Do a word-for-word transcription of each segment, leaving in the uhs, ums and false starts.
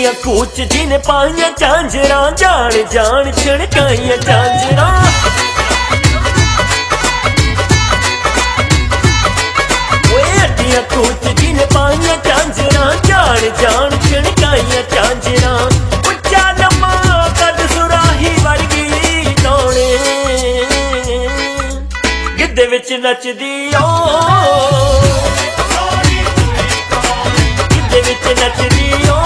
दिया कूच जिने पाइया झांझरा जान जान छड़काइया झांझरा दिया कूच जिने पाइया झांझरा जान जान छड़काइया झांझरा उच्चा लम्मा कद सुराही वर्गी दौड़े गिद्धे विच नचदी ओ गिद्धे विच नचदी ओ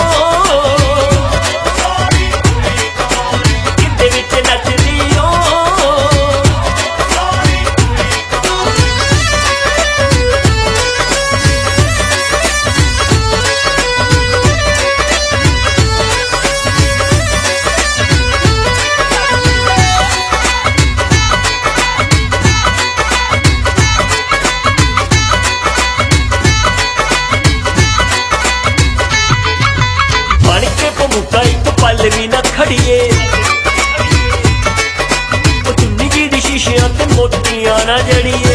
गिद्धे विच नचदी ओ पल भी न खड़िए चुन्नी जी दी शीशियां ते मोतियां ना जड़िए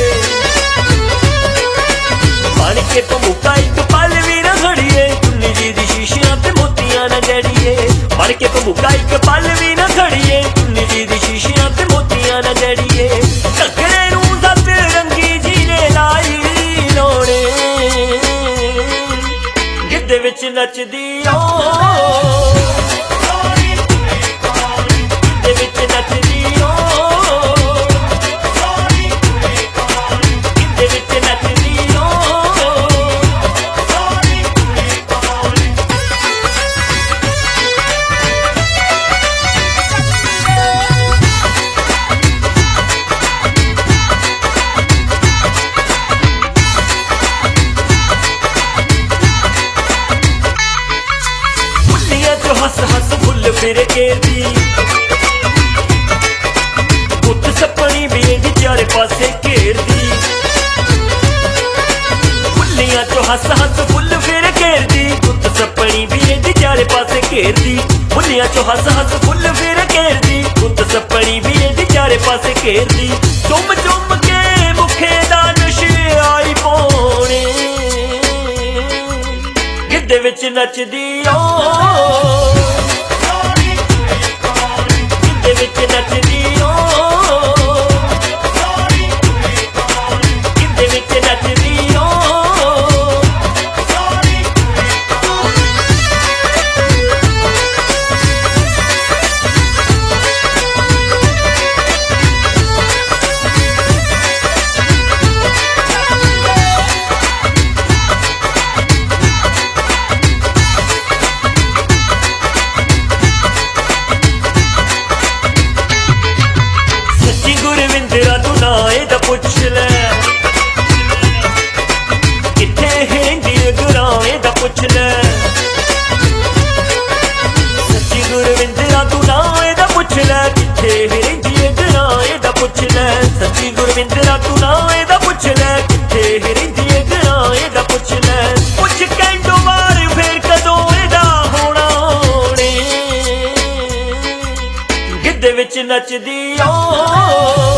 बन के भमुका एक पल भी न खड़िए चुन्नी जी दी शीशियां ते मोतियां ना जड़िए बन के भमुका एक पल भी न खड़िए चुन्नी जी दी शीशियां ते मोतियां ना जड़िए घगरे नूं सत रंगी जी ने लाई लोड़े गिद्धे विच नचदी ओ हस हस फुल फिर घेरदी पुत सपनी बेद चारे पासे घेरदी फुल्लियां चो हस हस फुल फिर घेरदी पुत सपनी बेद चारे पासे घेरदी फुल्लियां चो हस हस फुल फिर घेरदी पुत सपनी बेद चारे पासे घेरदी चुम चुम के मुखे दा नशे आई पौने गिद्धे विच नचदी ओ पुछ ले किथे हिंदी गुराए दा पुछ ले सच्ची गुरविंदरा तू नाए दा पुछ ले किथे हिंदी गुराए दा पुछ ले सच्ची गुरविंदरा तू नाए दा पुछ ले किथे हिंदी गुराए दा पुछ ले पुछ कैंडो वार फिर कदों एदा होना होने गिद्धे विच नचदी ओ